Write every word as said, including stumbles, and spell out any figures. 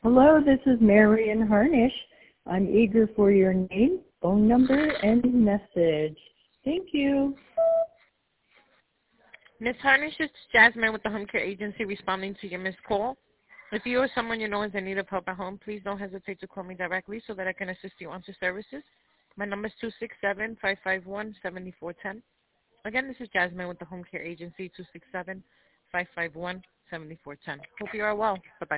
Hello, this is Marion Harnish. I'm eager for your name, phone number, and message. Thank you. Miss Harnish, it's Jasmine with the Home Care Agency responding to your missed call. If you or someone you know is in need of help at home, please don't hesitate to call me directly so that I can assist you on to services. My number is two six seven, five five one, seven four one zero. Again, this is Jasmine with the Home Care Agency, two six seven, five five one, seven four one zero. Hope you are well. Bye-bye.